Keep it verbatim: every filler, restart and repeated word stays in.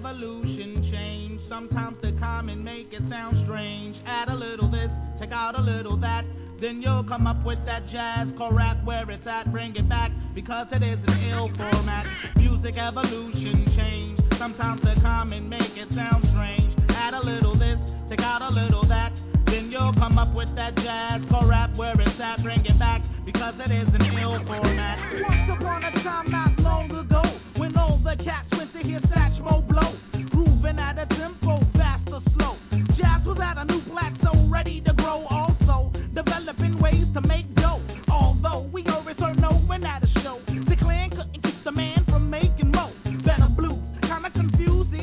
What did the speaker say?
evolution change. Sometimes the common make it sound strange. Add a little this, take out a little that. Then you'll come up with that jazz core rap where it's at. Bring it back because it is an ill format. Music evolution change. Sometimes the common make it sound strange. Add a little this, take out a little that. Then you'll come up with that jazz core rap where it's at. Bring it back because it is an ill format.